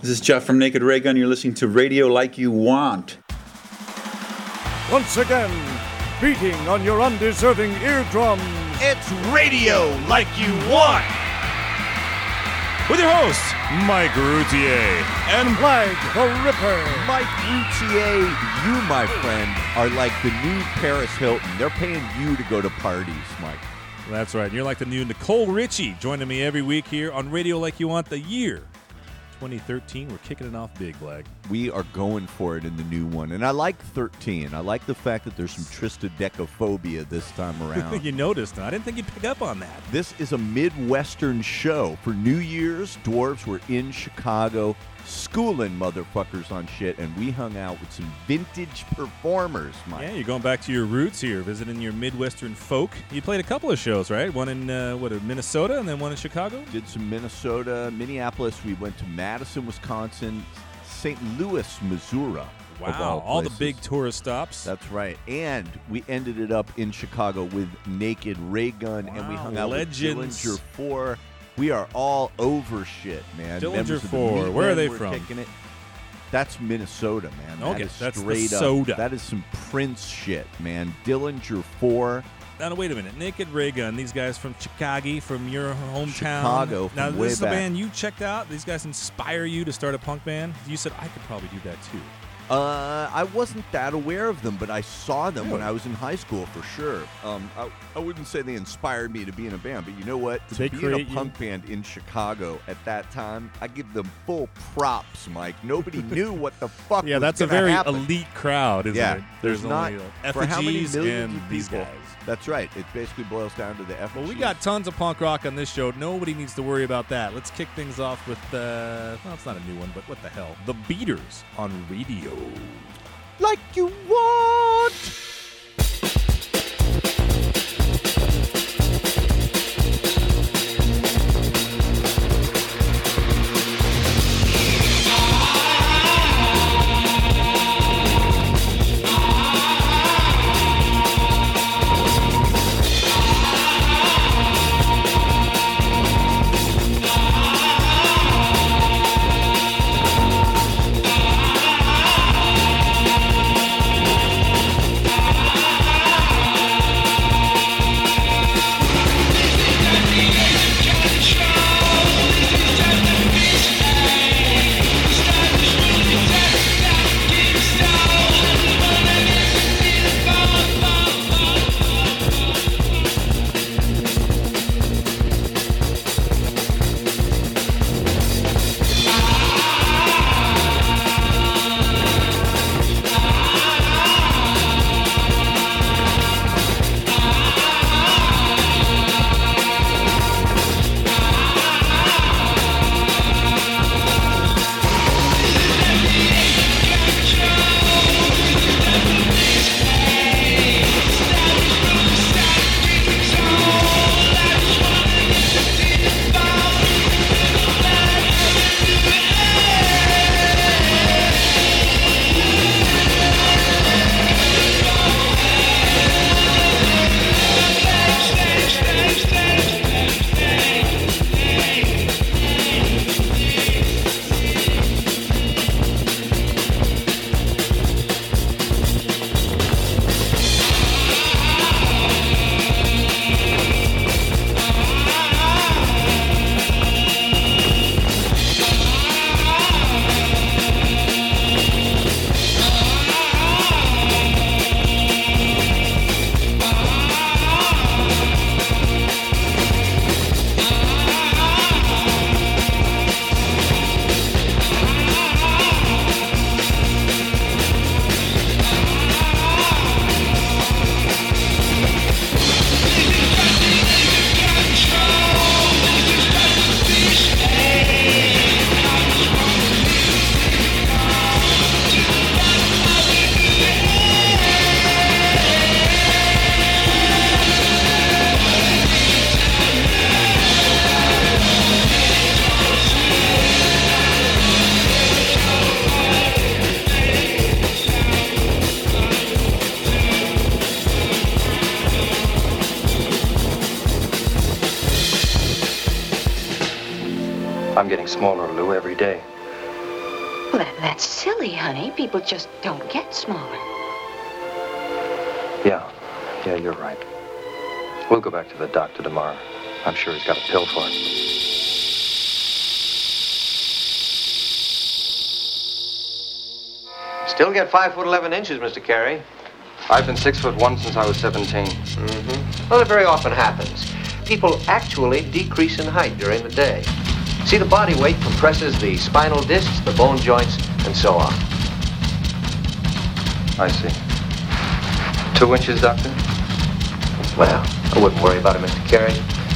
This is Jeff from Naked Ray Gun. You're listening to Radio Like You Want. Once again, beating on your undeserving eardrums, it's Radio Like You Want! With your hosts, Mike Routier and Flag the Ripper. Mike Routier, you, my friend, are like the new Paris Hilton. They're paying you to go to parties, Mike. That's right. You're like the new Nicole Richie, joining me every week here on Radio Like You Want. The year 2013. We're kicking it off big, Blag. We are going for it in the new one. And I like 13. I like the fact that there's some triskaidekaphobia this time around. You noticed, huh? I didn't think you'd pick up on that. This is a Midwestern show. For New Year's, dwarves were in Chicago schooling motherfuckers on shit, and we hung out with some vintage performers, Mike. Yeah, you're going back to your roots here, visiting your Midwestern folk. You played a couple of shows, right? One in, Minnesota, and then one in Chicago? Did some Minnesota, Minneapolis. We went to Madison, Wisconsin, St. Louis, Missouri. Wow, all the big tourist stops. That's right. And we ended it up in Chicago with Naked Ray Gun, and we hung out with Dillinger 4. We are all over shit, man. Dillinger 4. Where are they from? Kicking it. That's Minnesota, man. Okay, that's straight the soda. Up. That is some Prince shit, man. Dillinger 4. Now, wait a minute. Naked Ray Gun, these guys from Chicago, from your hometown. Chicago, now, from this is a way back. band you checked out? These guys inspire you to start a punk band? You said, I could probably do that, too. I wasn't that aware of them, but I saw them when I was in high school for sure. I wouldn't say they inspired me to be in a band, but you know what? To be in a punk band in Chicago at that time, I give them full props, Mike. Nobody knew what the fuck was that's a very happen. elite crowd, isn't it? There's not only for how many effigies millions and of these people. guys. That's right. It basically boils down to the effigies. Well, we got tons of punk rock on this show. Nobody needs to worry about that. Let's kick things off with, well, it's not a new one, but what the hell? The Beaters on radio. Like you want. I'm getting smaller, Lou, every day. Well, that's silly, honey. People just don't get smaller. Yeah, you're right. We'll go back to the doctor tomorrow. I'm sure he's got a pill for it. Still get 5 foot 11 inches, Mr. Carey. I've been 6'1" since I was 17. Well, it very often happens. People actually decrease in height during the day. See, the body weight compresses the spinal discs, the bone joints, and so on. I see. 2 inches, Doctor? Well, I wouldn't worry about it, Mr. Carey.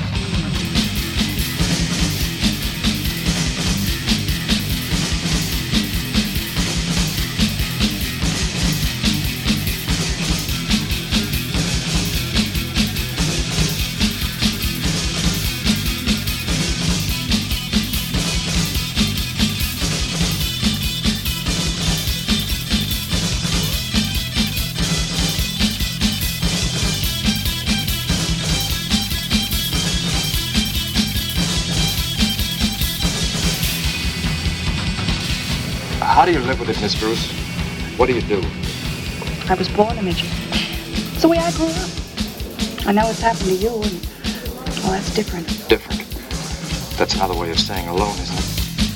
How do you live with it, Miss Bruce? What do you do? I was born a midget. It's the way I grew up. I know it's happened to you, and, well, that's different. Different. That's another way of saying alone, isn't it?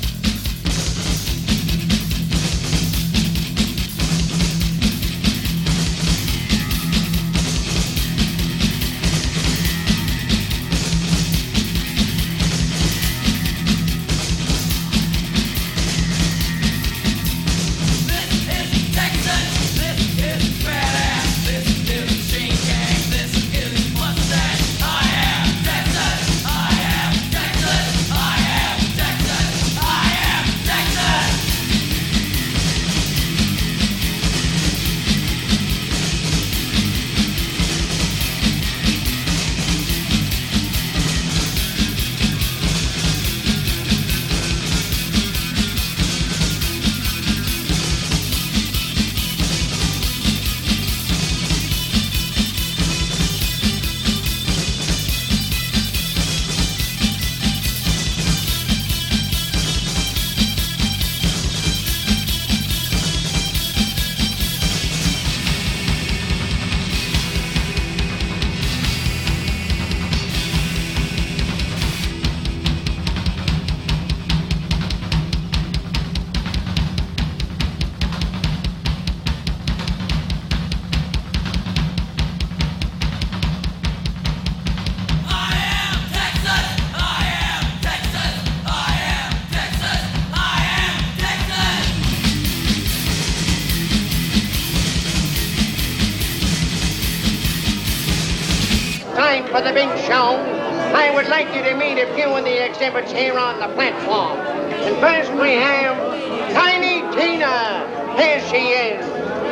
Time for the big show. I would like you to meet a few of the exhibits here on the platform. And first we have Tiny Tina. Here she is.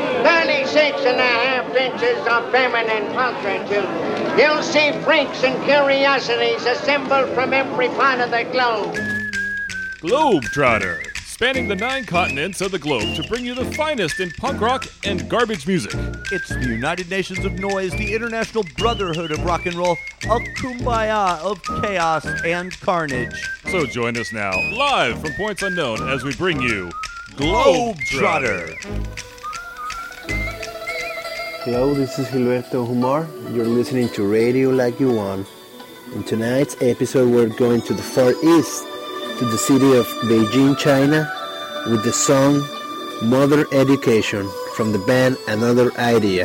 36.5 inches of feminine pulchritude. You'll see freaks and curiosities assembled from every part of the globe. Globetrotter, spanning the 9 continents of the globe to bring you the finest in punk rock and garbage music. It's the United Nations of Noise, the International Brotherhood of Rock and Roll, a kumbaya of chaos and carnage. So join us now, live from Points Unknown, as we bring you Globetrotter. Hello, this is Gilberto Humor. You're listening to Radio Like You Want. In tonight's episode, we're going to the Far East, to the city of Beijing, China, with the song Mother Education from the band Another Idea.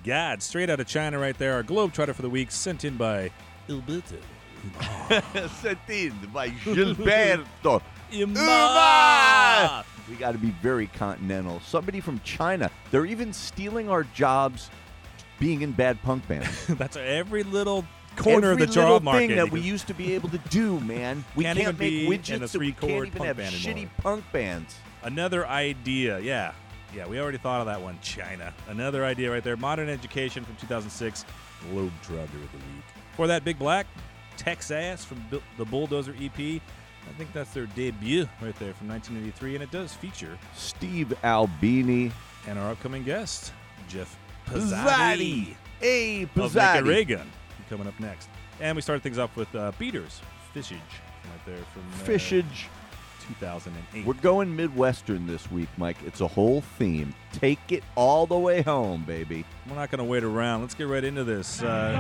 God, straight out of China right there. Our Globetrotter for the week, sent in by Gilberto. Sent in by Gilberto. Uma! We got to be very continental. Somebody from China. They're even stealing our jobs being in bad punk bands. That's every little corner of the job little market thing that we used to be able to do, man. We Can't can't even make be widgets in a that we can't three-chord even punk have band shitty anymore. punk bands. Another idea, yeah. Yeah, we already thought of that one, China. Another idea right there. Modern Education from 2006, Globetrotter of the week. For that, Big Black, Texas from the Bulldozer EP. I think that's their debut right there from 1983, and it does feature Steve Albini. And our upcoming guest, Jeff Pizzatti. Pizzatti. Hey, Of Pizzatti. Naked Ray Gun, coming up next. And we started things off with Beaters, Fishage, right there from Fishage. 2008. We're going Midwestern this week, Mike. It's a whole theme. Take it all the way home, baby. We're not going to wait around. Let's get right into this. Tonight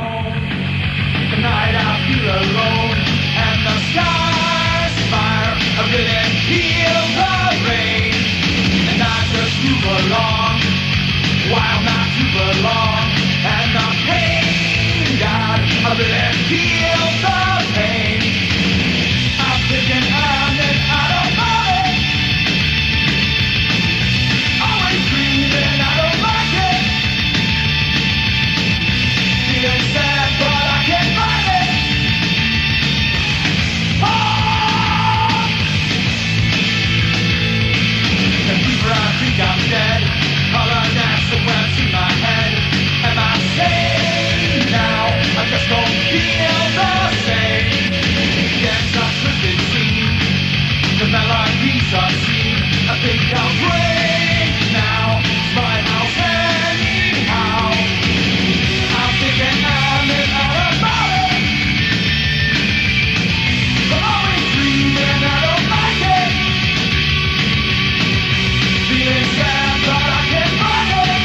I feel alone, and the sky's fire. I really feel the rain, and I just move along, while not to belong. And the pain, God, I really feel the pain. I'm thinking I'm out of money, always dreaming I don't like it, feeling sad but I can't find it. And fever, I think I'm dead. Color dancing went to my head. Am I sane now? I just don't feel the same. Yes, I twisted scene. The melodies obscene. I think I'll break now. My house anyhow. I'm thinking I'm out of body. But always dreaming I don't like it. Feeling sad but I can't find it.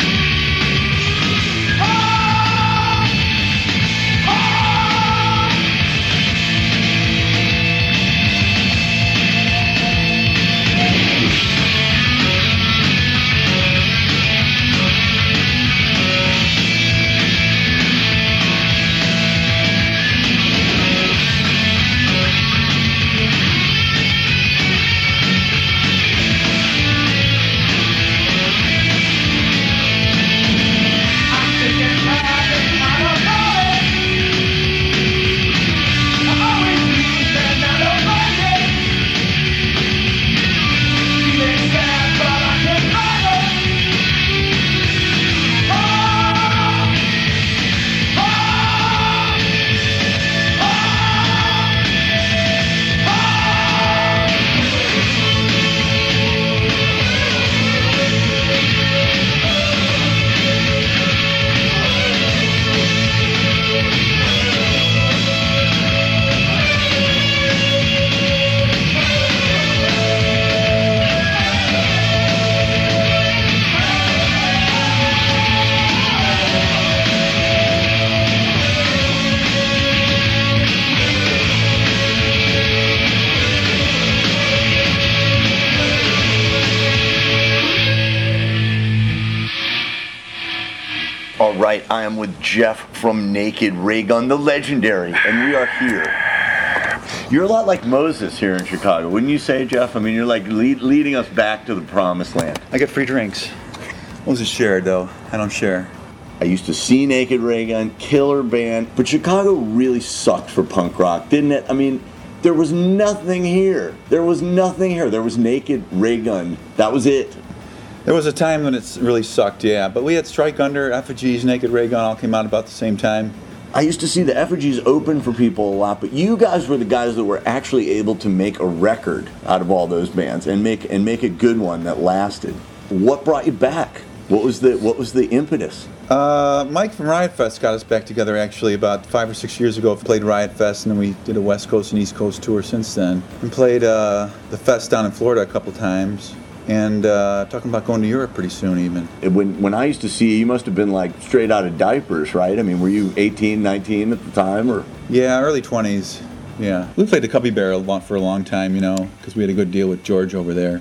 All right, I am with Jeff from Naked Ray Gun, the legendary, and we are here. You're a lot like Moses here in Chicago, wouldn't you say, Jeff? I mean, you're like leading us back to the promised land. I get free drinks. Moses shared, though. I don't share. I used to see Naked Ray Gun, killer band, but Chicago really sucked for punk rock, didn't it? I mean, there was nothing here. There was nothing here. There was Naked Ray Gun. That was it. There was a time when it really sucked, yeah. But we had Strike Under, Effigies, Naked Ray Gun all came out about the same time. I used to see the Effigies open for people a lot, but you guys were the guys that were actually able to make a record out of all those bands and make a good one that lasted. What brought you back? What was the impetus? Mike from Riot Fest got us back together actually about 5 or 6 years ago. Played Riot Fest, and then we did a West Coast and East Coast tour since then. And played the fest down in Florida a couple times. And talking about going to Europe pretty soon even. When I used to see you, you must have been like straight out of diapers, right? I mean, were you 18, 19 at the time? Or? Yeah, early 20s. Yeah. We played the Cubby Bear for a long time, you know, because we had a good deal with George over there.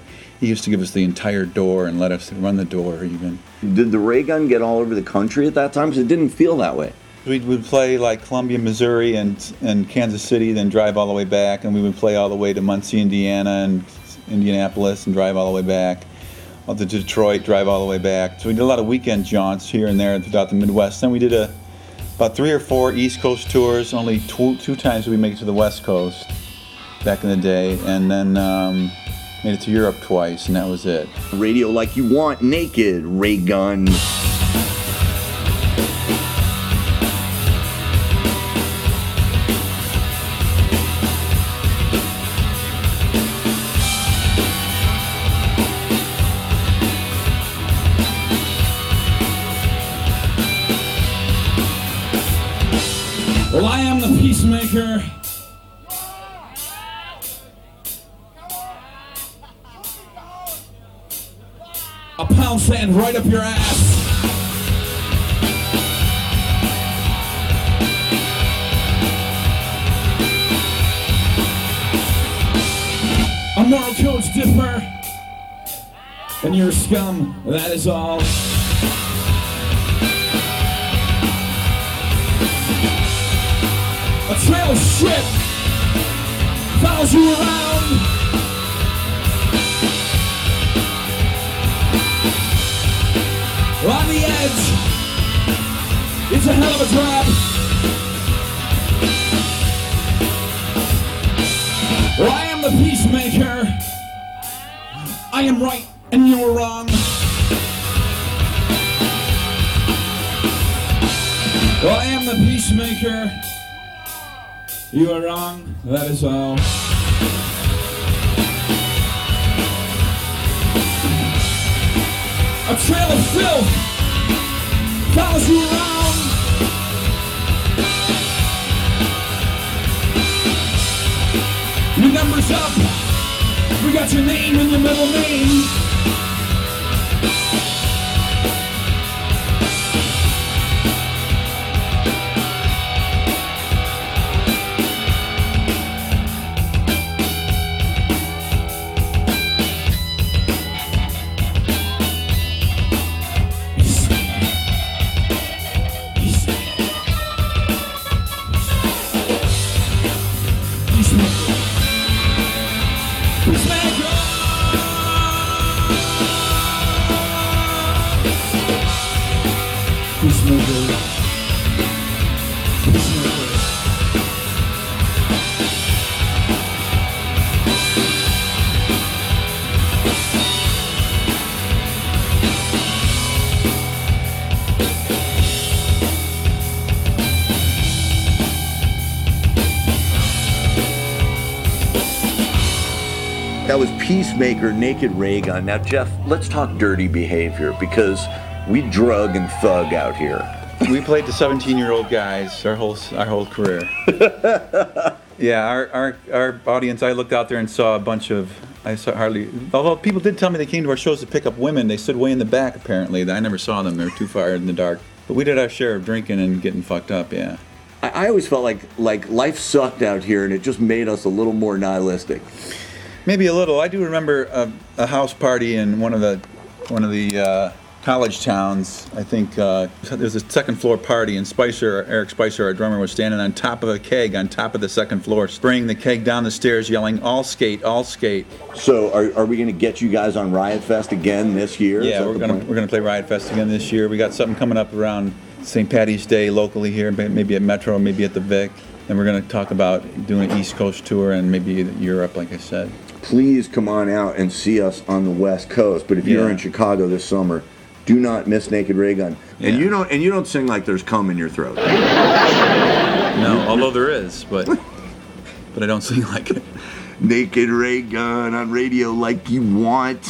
He used to give us the entire door and let us run the door even. Did the ray gun get all over the country at that time? Because it didn't feel that way. We would play like Columbia, Missouri and Kansas City, then drive all the way back, and we would play all the way to Muncie, Indiana and Indianapolis and drive all the way back. Up to Detroit, drive all the way back. So we did a lot of weekend jaunts here and there throughout the Midwest. Then we did about 3 or 4 East Coast tours. Only two times did we make it to the West Coast back in the day. And then made it to Europe twice, and that was it. Radio Like You Want, Naked, Ray Gun. Well, I am the peacemaker. A pound sand right up your ass. A moral codes differ, and you're scum, that is all. A trail of shit follows you around. On the edge, it's a hell of a drop. Well, I am the peacemaker. I am right and you are wrong. Well, I am the peacemaker. You are wrong, that is all. A trail of filth follows you around. Your number's up. We got your name and your middle name. That was Peacemaker, Naked Ray Gun. Now, Jeff, let's talk dirty behavior because we drug and thug out here. We played the 17-year-old guys our whole career. Yeah, our audience. I looked out there and saw a bunch of. Although people did tell me they came to our shows to pick up women, they stood way in the back. Apparently, I never saw them. They were too far in the dark. But we did our share of drinking and getting fucked up. Yeah. I always felt like life sucked out here, and it just made us a little more nihilistic. Maybe a little. I do remember a house party in one of the college towns. I think there was a second floor party, and Eric Spicer, our drummer, was standing on top of a keg on top of the second floor, spraying the keg down the stairs, yelling, "All skate, all skate." So are we going to get you guys on Riot Fest again this year? Yeah, we're gonna play Riot Fest again this year. We got something coming up around St. Patty's Day locally here, maybe at Metro, maybe at the Vic. And we're going to talk about doing an East Coast tour and maybe Europe, like I said. Please come on out and see us on the West Coast. But if you're in Chicago this summer, do not miss Naked Ray Gun. Yeah. And you don't sing like there's cum in your throat. No, although there is, but I don't sing like it. Naked Ray Gun on Radio Like You Want.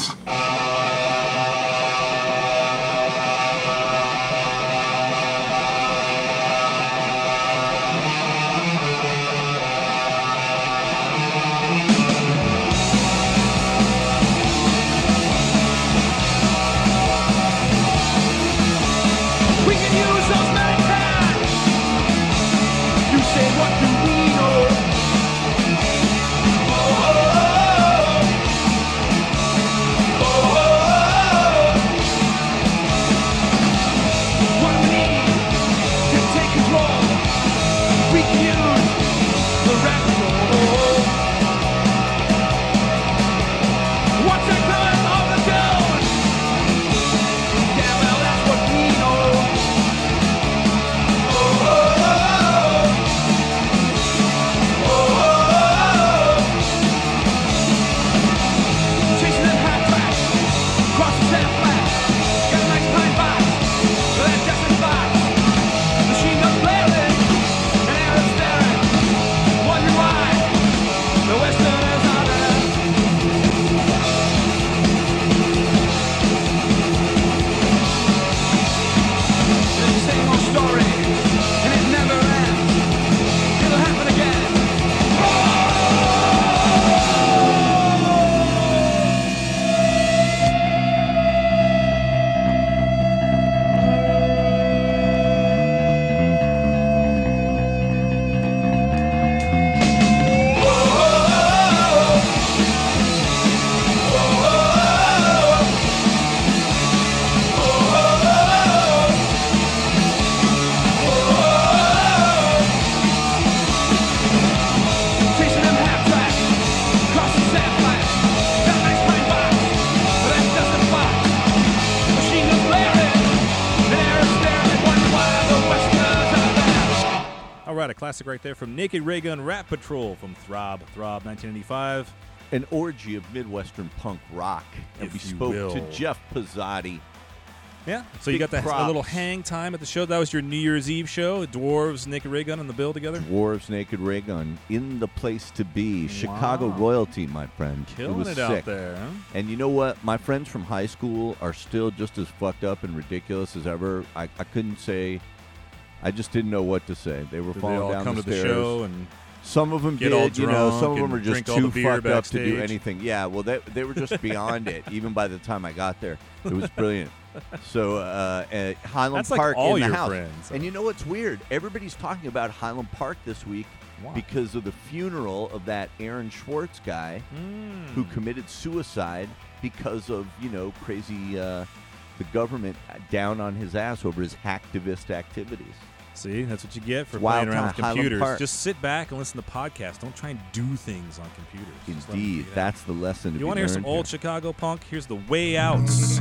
right, a classic right there from Naked Raygun Rat Patrol from Throb 1985. An orgy of Midwestern punk rock. And we spoke to Jeff Pizzotti. Yeah, so you got a little hang time at the show. That was your New Year's Eve show. Dwarves, Naked Raygun on the bill together. Dwarves, Naked Raygun, in the place to be. Wow. Chicago royalty, my friend. Killing it out there, huh? And you know what? My friends from high school are still just as fucked up and ridiculous as ever. I couldn't say. I just didn't know what to say. They were falling down come the to stairs. The show and some of them get did, all drunk, some of them are just too fucked up to do backstage. anything. Yeah, well, they were just beyond it. Even by the time I got there, it was brilliant. So at Highland That's Park like all in the your house. friends. And you know what's weird? Everybody's talking about Highland Park this week because of the funeral of that Aaron Schwartz guy who committed suicide because of crazy the government down on his ass over his hacktivist activities. See, that's what you get for Wild playing around with time, computers. Just sit back and listen to podcasts. Don't try and do things on computers. Indeed, that's the lesson. You want to hear some old Chicago punk? Here's The Way Outs.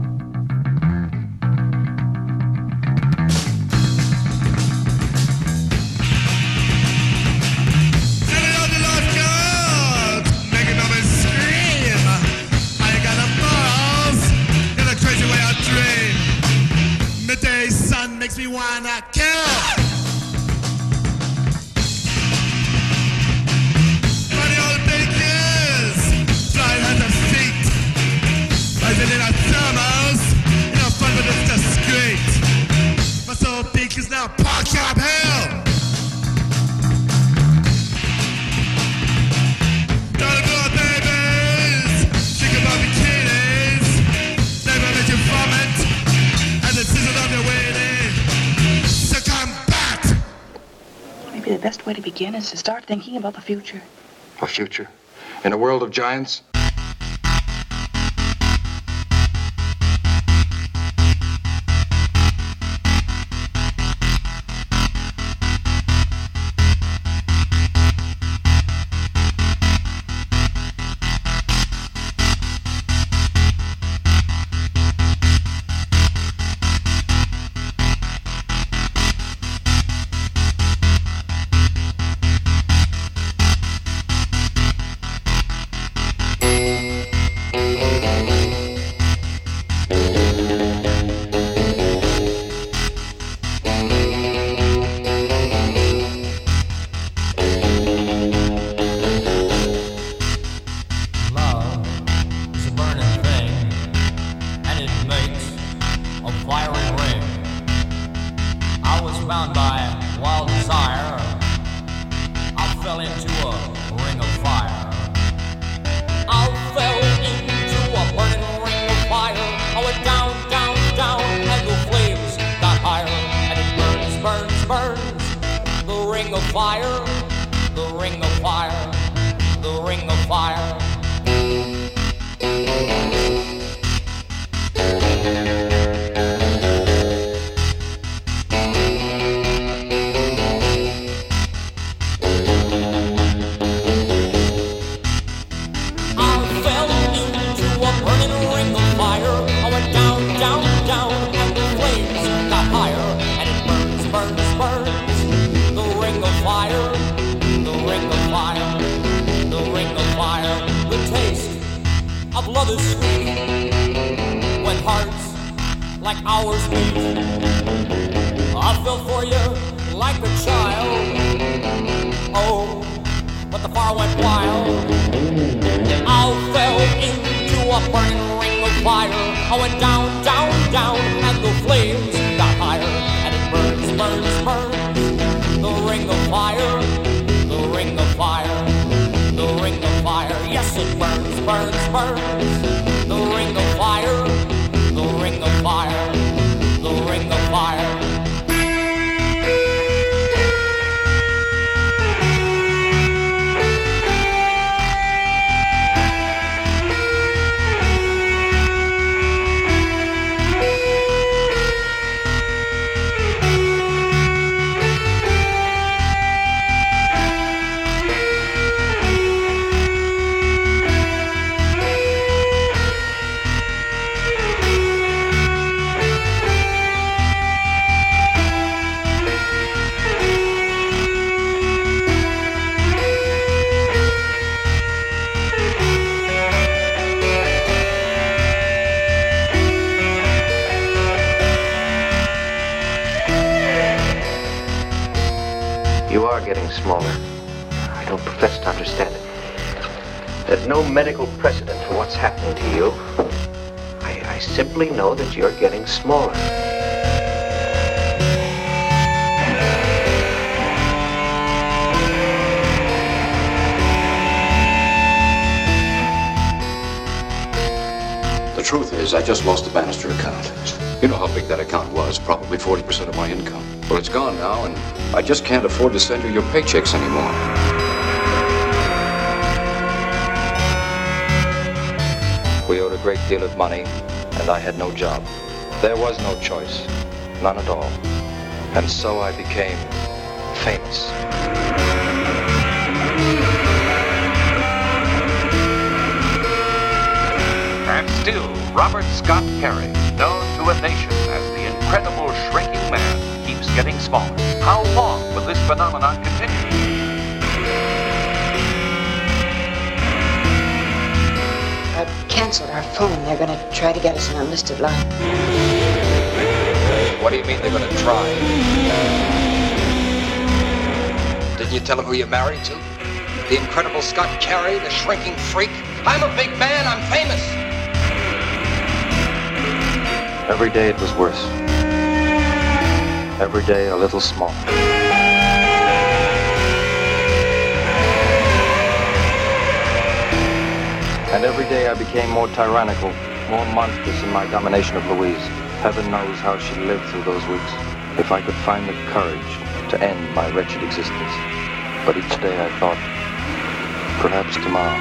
Makes me wanna kill. Funny old bakers, flying at the feet, rising in our thermos, fun but it's just great. My soul peak is now park shop hell. Dollar bill babies, chicken bar bikinis, never let you vomit, and the sizzle of your waiting. Maybe the best way to begin is to start thinking about the future. A future? In a world of giants? getting smaller. I don't profess to understand it. There's no medical precedent for what's happening to you. I simply know that you're getting smaller. The truth is, I just lost the Bannister account. You know how big that account was, probably 40% of my income. Well, it's gone now, and I just can't afford to send you your paychecks anymore. We owed a great deal of money, and I had no job. There was no choice, none at all. And so I became famous. And still, Robert Scott Carey, known to a nation as the incredible shrinking man, keeps getting smaller. How long will this phenomenon continue? I've canceled our phone. They're going to try to get us an unlisted line. What do you mean they're going to try? Didn't you tell them who you're married to? The incredible Scott Carey, the shrinking freak? I'm a big man, I'm famous! Every day it was worse. Every day a little smaller. And every day I became more tyrannical, more monstrous in my domination of Louise. Heaven knows how she lived through those weeks. If I could find the courage to end my wretched existence. But each day I thought, perhaps tomorrow.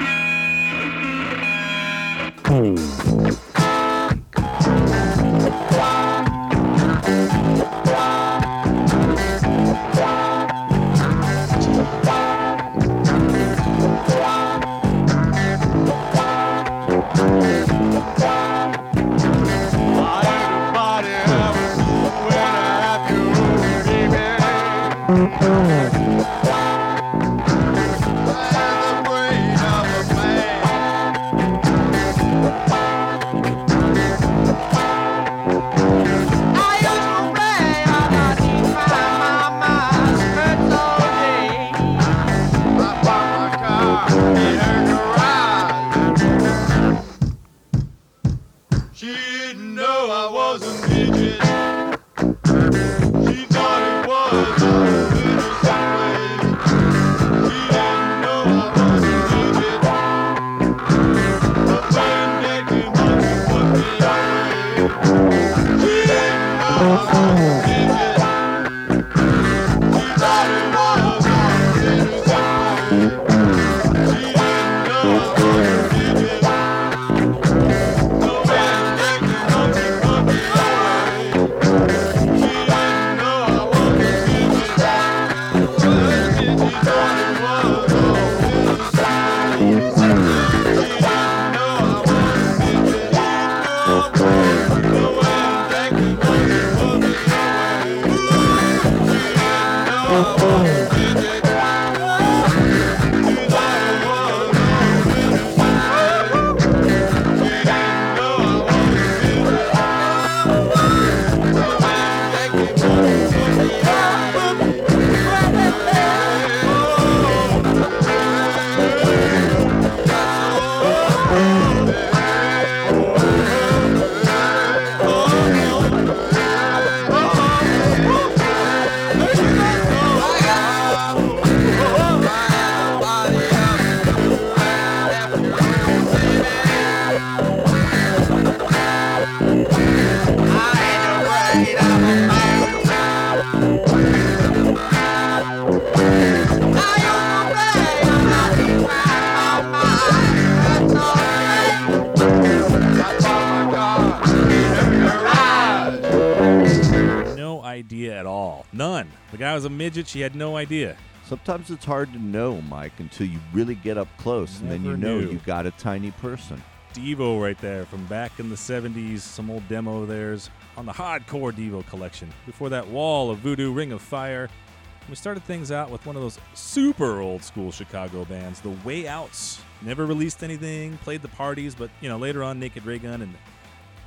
Was a midget, she had no idea. Sometimes it's hard to know, Mike, until you really get up close, and then you know you got a tiny person. Devo right there from back in the 70s, some old demo of theirs on the Hardcore Devo collection. Before that, Wall of Voodoo, Ring of Fire. We started things out with one of those super old school Chicago bands, the Way Outs. Never released anything, played the parties, but later on Naked Ray Gun and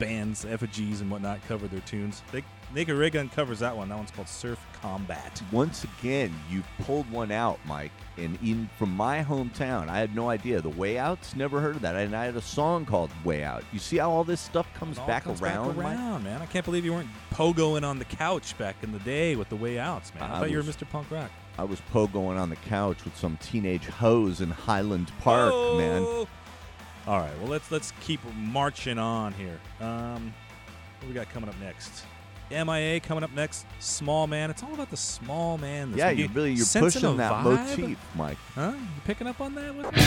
bands, effigies and whatnot cover their tunes. Naked Ray Gun covers that one. That one's called Surf Combat. Once again, you pulled one out, Mike. And even from my hometown, I had no idea. The Way Out's never heard of that. And I had a song called Way Out. You see how all this stuff comes back around, Mike? Man. I can't believe you weren't pogoing on the couch back in the day with the Way Outs, man. I thought you were Mr. Punk Rock. I was pogoing on the couch with some teenage hoes in Highland Park, man. All right, well, let's keep marching on here. What we got coming up next? MIA coming up next. Small Man. It's all about the small man. Yeah, you're pushing that vibe? motif, Mike. Huh? You picking up on that with me?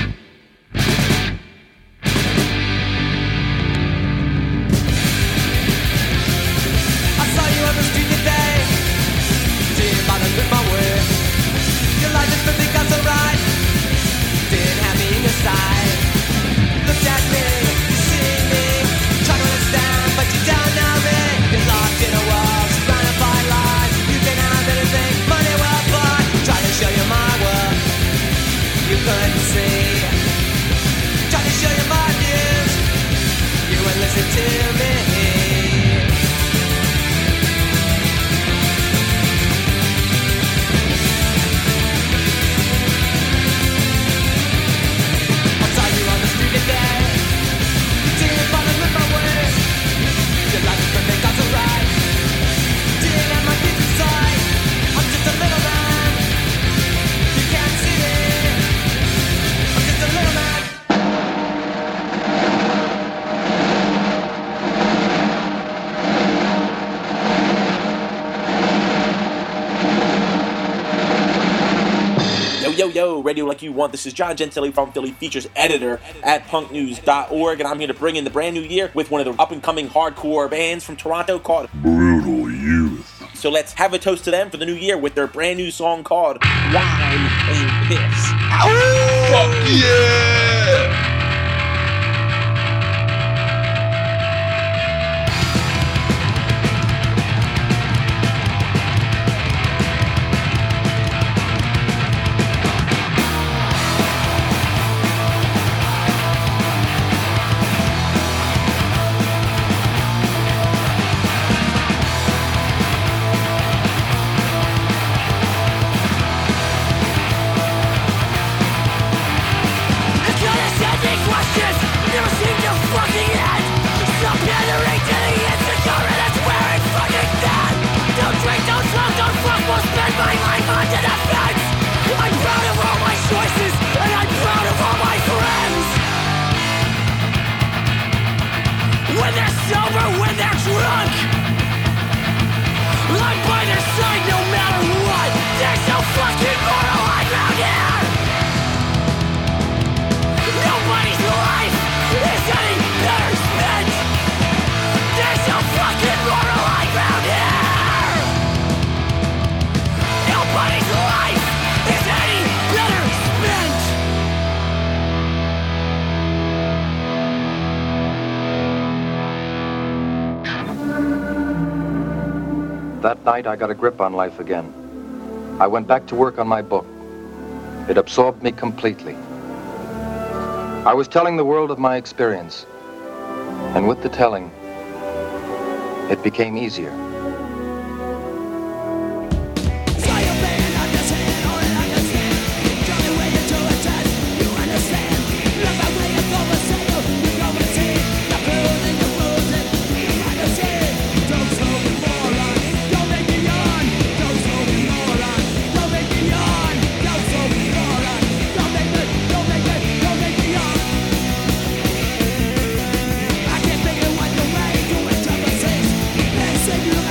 I saw you on the street today. Didn't bother with my way. Your life is perfect, got so right. Didn't have me in your side. Looked at me, you see me. Try to understand, but you don't know me. You're locked in a world, surrounded by lies. You can have anything, money well bought. Try to show you my world, you couldn't see. Try to show you my views, you wouldn't listen to me. Yo, Radio Like You Want. This is John Gentili from Philly, features editor at punknews.org, and I'm here to bring in the brand new year with one of the up-and-coming hardcore bands from Toronto called Brutal Youth. So let's have a toast to them for the new year with their brand new song called Wine and Piss. Oh, fuck yeah! That night, I got a grip on life again. I went back to work on my book. It absorbed me completely. I was telling the world of my experience, and with the telling, it became easier. Say you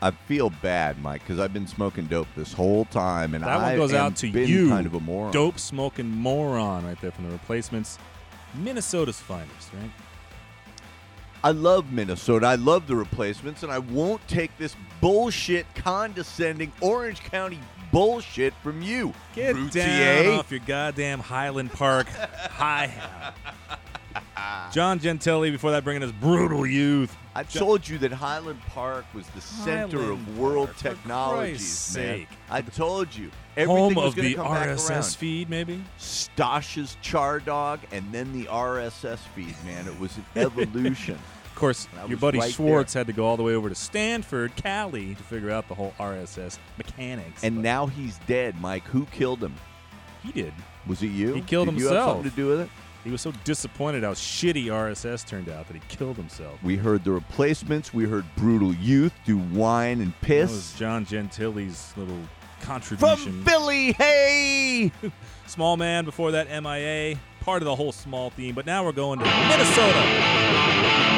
I feel bad, Mike, because I've been smoking dope this whole time, and that one goes out to been you, kind of a moron. Dope smoking moron, right there from the Replacements, Minnesota's finest, right? I love Minnesota. I love the Replacements, and I won't take this bullshit, condescending Orange County bullshit from you. Get down off your goddamn Highland Park high hat. John Gentile, before that, bringing us Brutal Youth. I told you that Highland Park was the center of world technologies, man. I told you. Everything Home was of gonna the come back RSS around. feed, maybe? Stosh's Char Dog, and then the RSS feed, man. It was an evolution. Of course, your buddy Schwartz had to go all the way over to Stanford, Cali, to figure out the whole RSS mechanics. And now he's dead, Mike. Who killed him? He did. Was it you? He killed Did himself. You have something to do with it? He was so disappointed how shitty RSS turned out that he killed himself. We heard the Replacements. We heard Brutal Youth do Wine and Piss. That was John Gentile's little contribution. From Philly, hey! Small Man, before that, MIA. Part of the whole Small theme. But now we're going to Minnesota.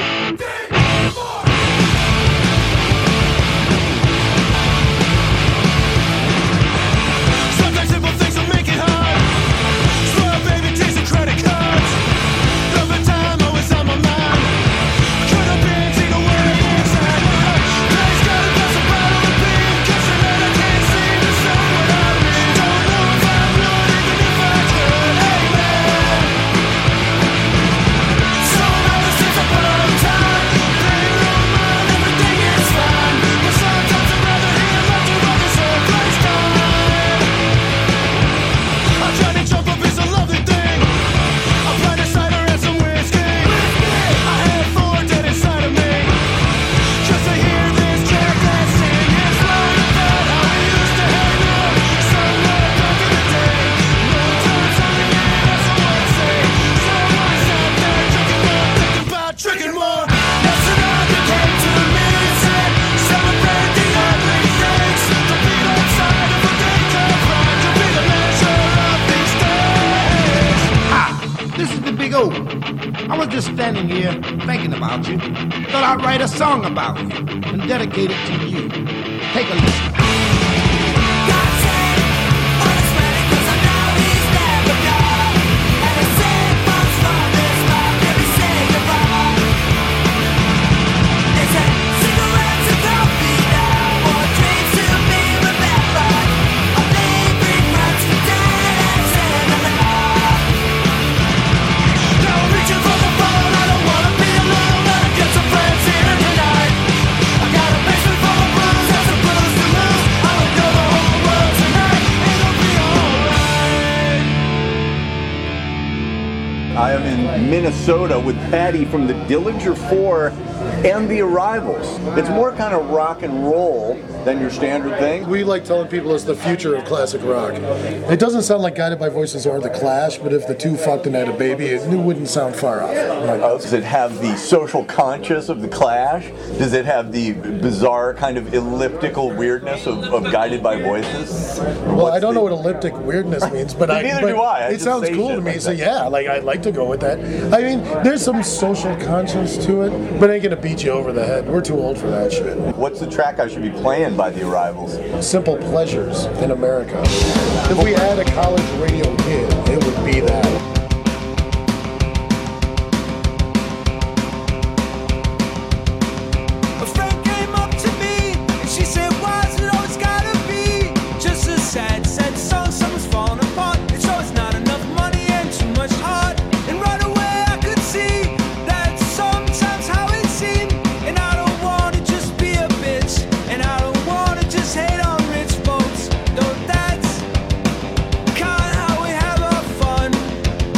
Sometimes simple things will make it hard. Swear, baby, chasing credit cards. Love the time always on my mind. Could have been taken away inside. Place got a glass of bottle of beer. Kissing and I can't seem to say what I mean. Don't know if I would, even if I could. Hey, man. So ever since I put on time, baby, don't mind, everything is fine. But sometimes I'd rather hear love to others or place time. I tried to jump up, it's a lovely thing. I tried a cider and some whiskey. I had 4 dead inside of me. Just to hear this jackass sing. It's long about how we used to hang out somewhere back in the day. No time, something in us, I wanna say. So I sat there drinking more, thinking about drinking more. That's another came to me and said, celebrate the ugly things. The beat outside of a day called pride to be the measure of these days. Hi, this is the Big O. I was just standing here thinking about you. Thought I'd write a song about you and dedicate it to you. Take a listen. Now I'm reaching for the phone, I don't wanna be alone. Gotta get some friends here tonight. I got a basement full of blues, and some blues to lose. I would go the whole world tonight, it'll be alright. I am in Minnesota with Patty from the Dillinger 4 and the Arrivals. It's more kind of rock and roll than your standard thing. We like telling people it's the future of classic rock. It doesn't sound like Guided by Voices or The Clash, but if the two fucked and had a baby, it wouldn't sound far off. Does it have the social conscious of the Clash? Does it have the bizarre kind of elliptical weirdness of Guided by Voices? Well, I don't know what elliptic weirdness means, but Neither do I. It sounds cool to me, so yeah, like I'd like to go with that. I mean, there's some social conscience to it, but it ain't gonna beat you over the head. We're too old for that shit. What's the track I should be playing by the Arrivals? Simple Pleasures in America. If we had a college radio hit, it would be that. A friend came up to me and she said, why's it always gotta be just a sad, sad song? Someone's falling apart. It's always not enough money and too much heart. And right away I could see that's sometimes how it seemed. And I don't wanna just be a bitch, and I don't wanna just hate on rich folks. Though that's kinda how we have our fun.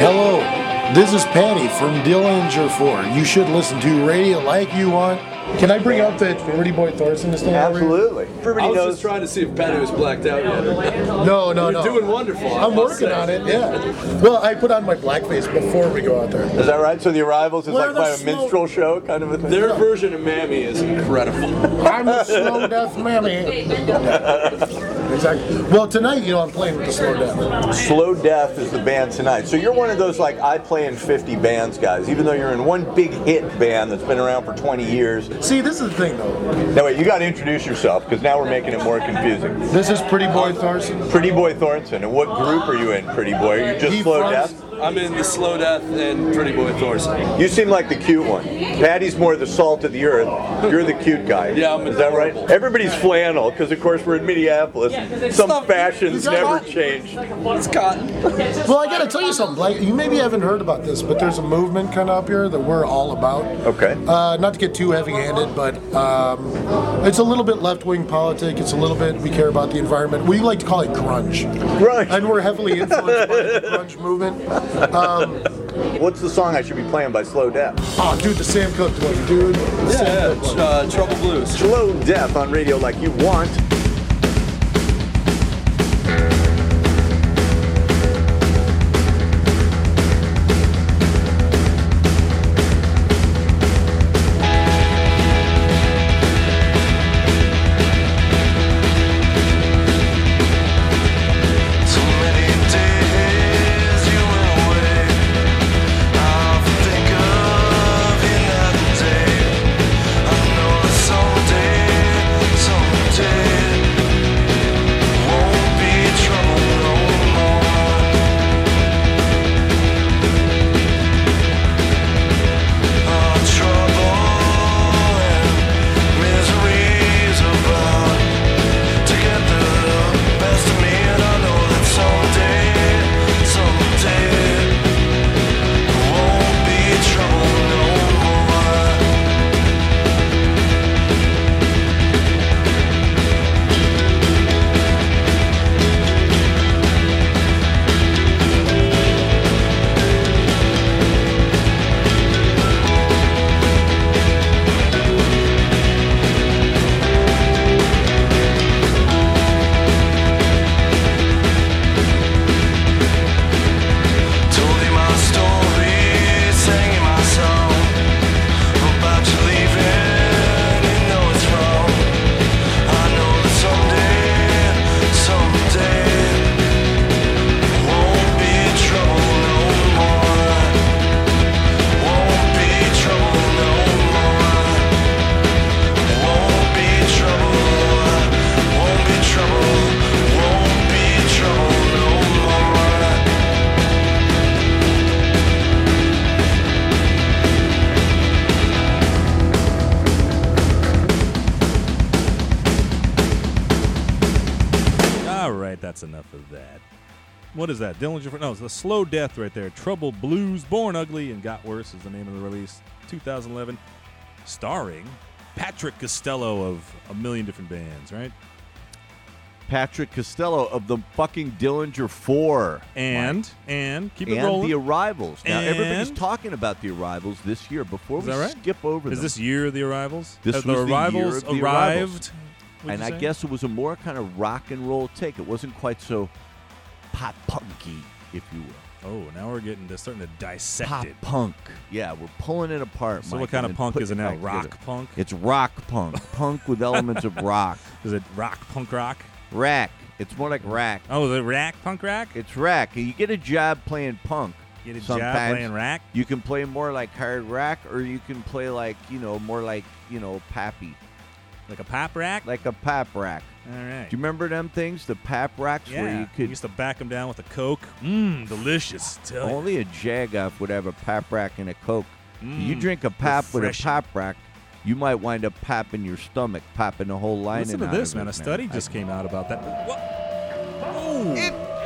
Hello, this is Patty from Dillinger 4. You should listen to Radio Like You Want. Can I bring up that Pretty Boy Thorson to stand Absolutely. I was just trying to see if Patty was blacked out yet. No. You're doing wonderful. I'm working on it, yeah. Well, I put on my blackface before we go out there. Is that right? So the Arrivals is We're like the by a slow- minstrel show kind of a thing? Their version of Mammy is incredible. I'm the slow death mammy. Exactly. Well, tonight, I'm playing with the Slow Death. Slow Death is the band tonight. So you're one of those, like, I play in 50 bands guys, even though you're in one big hit band that's been around for 20 years. See, this is the thing, though. Now, wait, you got to introduce yourself, because now we're making it more confusing. This is Pretty Boy Thorson. Pretty Boy Thornton. And what group are you in, Pretty Boy? Are you just Slow Death? I'm in the Slow Death and Pretty Boy Thorson. You seem like the cute one. Patty's more the salt of the earth. You're the cute guy. Yeah, I'm Is that right? Everybody's flannel, because of course we're in Minneapolis. Some fashions never change. It's cotton. Well, I gotta tell you something, Blake. You maybe haven't heard about this, but there's a movement kind of up here that we're all about. Okay. Not to get too heavy-handed, but it's a little bit left-wing politic. It's a little bit, we care about the environment. We like to call it grunge. Grunge. And we're heavily influenced by the grunge movement. What's the song I should be playing by Slow Death? Oh, dude, the Sam Cooke one, dude. Trouble Blues. Slow Death on Radio Like You Want. That's enough of that. What is that? Dillinger? No, it's the Slow Death right there. Trouble Blues, Born Ugly, and Got Worse is the name of the release. 2011. Starring Patrick Costello of a million different bands, right? Patrick Costello of the fucking Dillinger 4. And keep it and rolling. The Arrivals. Now, And- everybody's talking about The Arrivals this year. Before Is we that right? skip over Is them. this year of The Arrivals? This Have was the the year Arrivals of The arrived? Arrivals. would And you I say? guess it was a more kind of rock and roll take. It wasn't quite so pop punky, if you will. Oh, now we're starting to dissect Pop it. punk. Yeah, we're pulling it apart. So Mike, what kind and of then punk putting is it it now? back Rock together. punk? It's rock punk. Punk with elements of rock. Is it rock punk rock? Rack. It's more like rack. Oh, the rack punk rack? It's rack. You get a job playing punk. Get a job Sometimes playing rack? You can play more like hard rack, or you can play like, more like, pappy. Like a pop rack? Like a pop rack. All right. Do you remember them things? The pap racks Yeah. where you could... used to back them down with a Coke. Mmm, delicious. Tell you. Only a Jagoff would have a pap rack and a Coke. You Mm, drink a pap with a refreshing. pop rack, you might wind up popping your stomach, popping the whole lining Listen to out this, of man. it, A study just came out about that. What? Oh.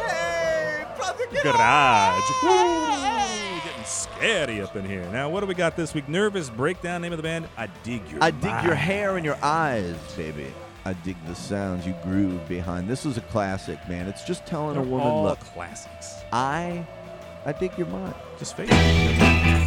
Garage. Woo. Getting scary up in here. Now, what do we got this week? Nervous Breakdown, name of the band. I Dig Your I dig your Mind. hair and your eyes, baby. I dig the sounds you groove behind. This is a classic, man. It's just telling They're a woman, all look, classics. I I dig your mind. Just face it.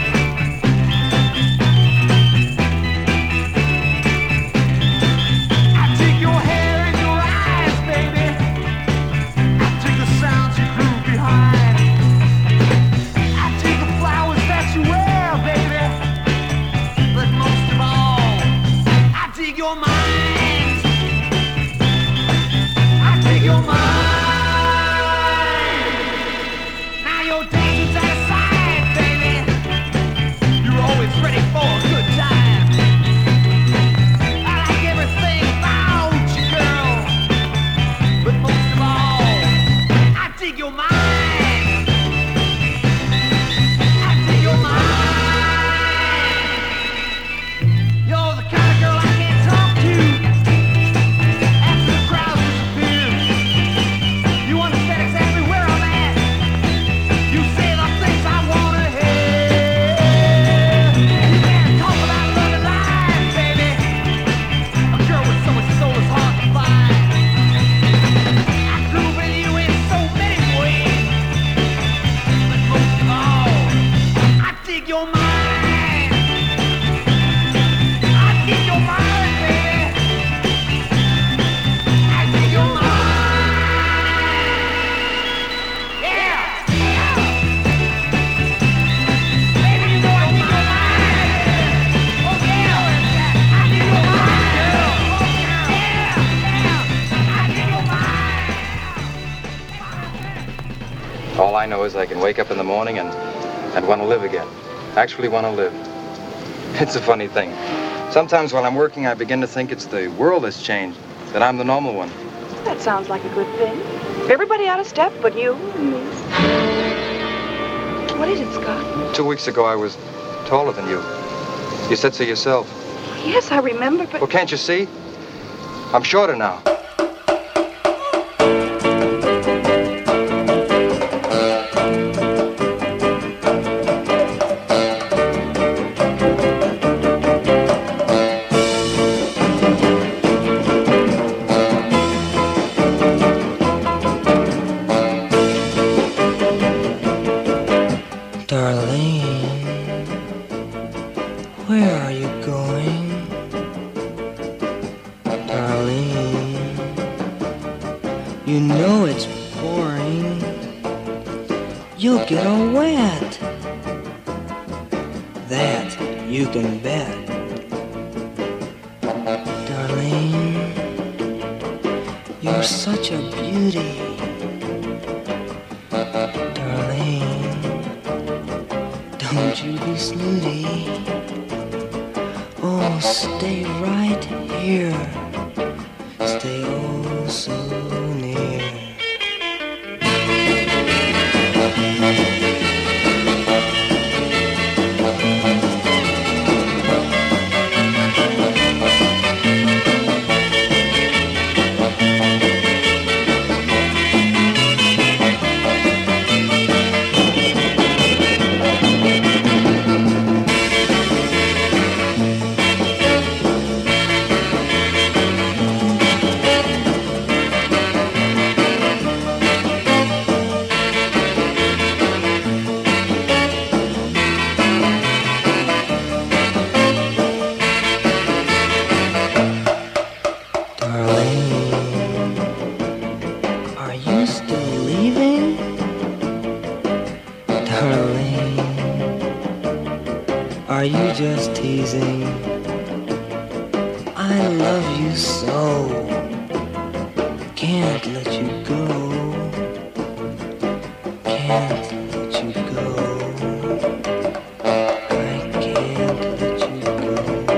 All I know is I can wake up in the morning and want to live again. Actually want to live. It's a funny thing. Sometimes while I'm working, I begin to think it's the world that's changed, that I'm the normal one. That sounds like a good thing. Everybody out of step but you and me. What is it, Scott? 2 weeks ago, I was taller than you. You said so yourself. Yes, I remember, but... Well, can't you see? I'm shorter now. Are you just teasing? I love you so. Can't let you go. Can't let you go. I can't let you go.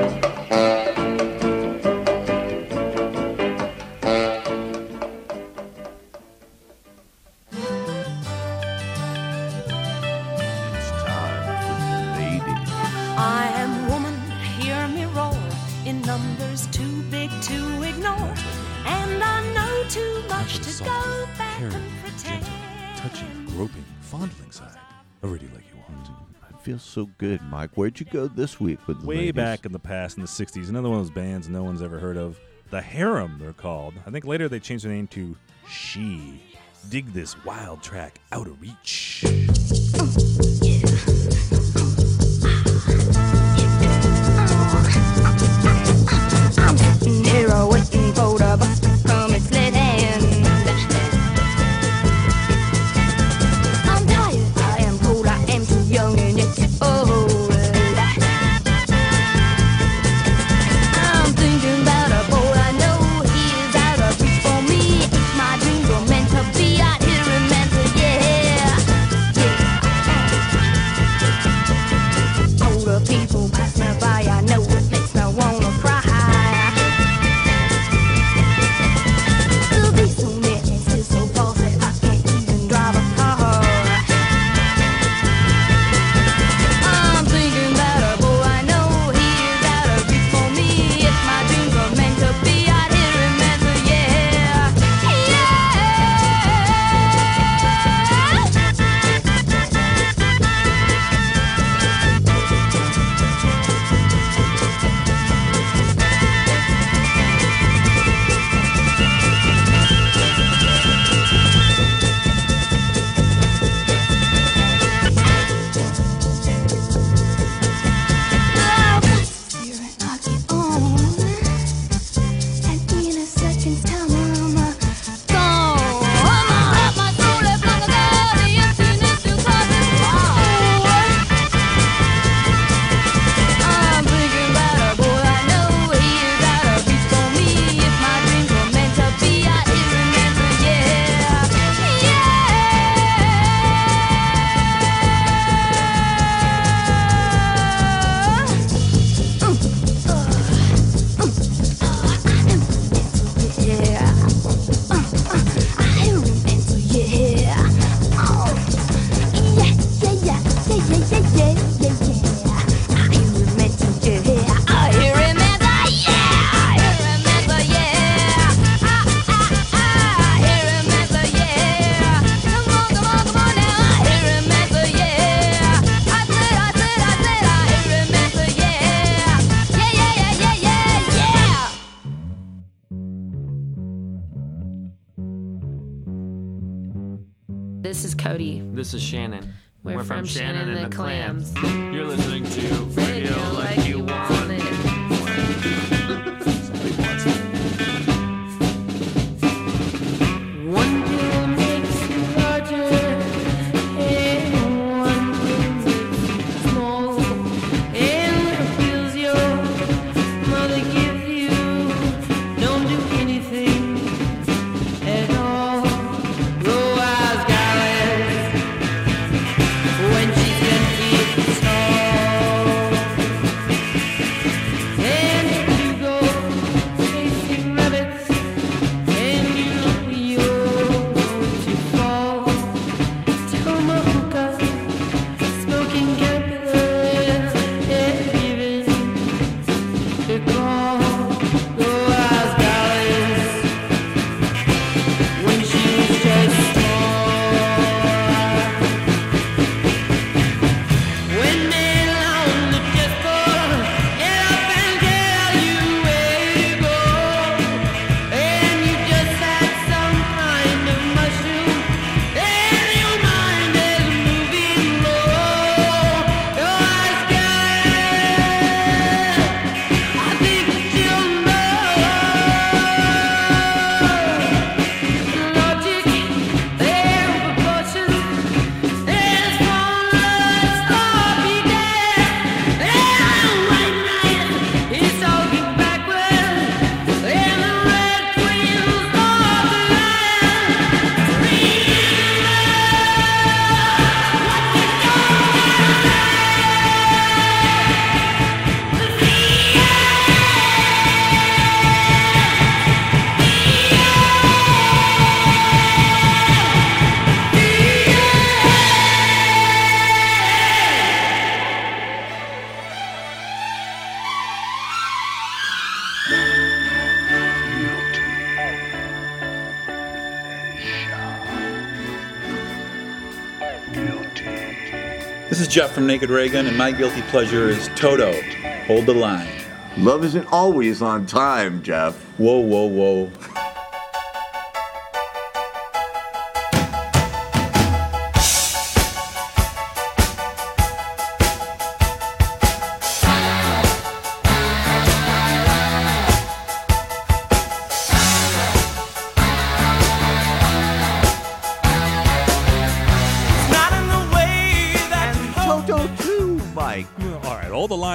It's time for the ladies. I am woman, hear me roar, in numbers too big to ignore. And I know too much to go back and pretend. Touching, groping, fondling side. A radio like you want. It feels so good, Mike. Where'd you go this week with the Way ladies? back in the past, in the 60s, another one of those bands no one's ever heard of. The Harem, they're called. I think later they changed their name to She. Dig this wild track, Out of Reach. This is Cody. This is Shannon. We're from Shannon and the Clams. You're listening to Radio Like You Want It. One pill makes you larger, and one pill makes you small. And what pills your mother gives you don't do anything at all. Blue eyes Gallus, when she's confused small. And if you go chasing rabbits, and you know you're going to fall. Tomoka, smoking capital, has given the call. Blue eyes Gallus, when she was just small. When men long to just fall, get up and tell you where to go. And you just had some kind of mushroom, and your mind is moving low. Your eyes Gallus, I think that you'll know. Logic, their proportions, there's one love, stop you there. And white knight is talking backwards, and the red queen's off the land. This is Jeff from Naked Reagan, and my guilty pleasure is Toto, Hold the Line. Love isn't always on time, Jeff. Whoa, whoa, whoa.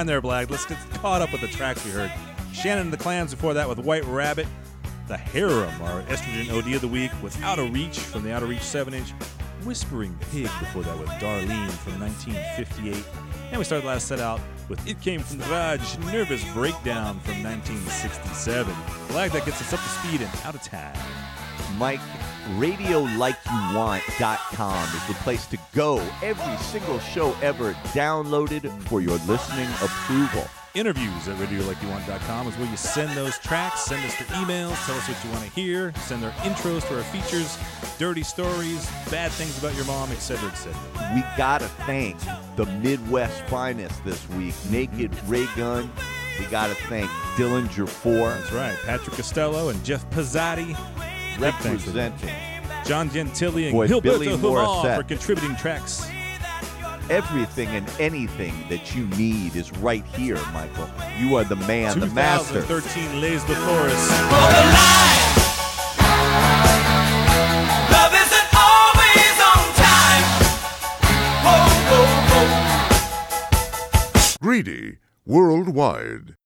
Rewind there, Black. Let's get caught up with the tracks we heard. Shannon and the Clams before that with White Rabbit. The Harem, our estrogen OD of the week, with Out of Reach from the Out of Reach 7-inch. Whispering Pig before that with Darlene from 1958. And we started the last set out with It Came From the Garage, Nervous Breakdown from 1967. Black, that gets us up to speed and out of time. Mike, RadioLikeYouWant.com is the place to go. Every single show ever downloaded for your listening approval. Interviews at RadioLikeYouWant.com is where you send those tracks, send us your emails, tell us what you want to hear, send our intros to our features, dirty stories, bad things about your mom, etc., etc. We gotta thank the Midwest finest this week, Naked Ray Gun. We gotta thank Dillinger 4. That's right, Patrick Costello and Jeff Pizzotti. Representing John Gentili and Boy, Gilberto Billy Humal Morissette. for contributing tracks. Everything and anything that you need is right here, Michael. You are the man, the master. 2013 lays before us. Love isn't always on time. Greedy Worldwide.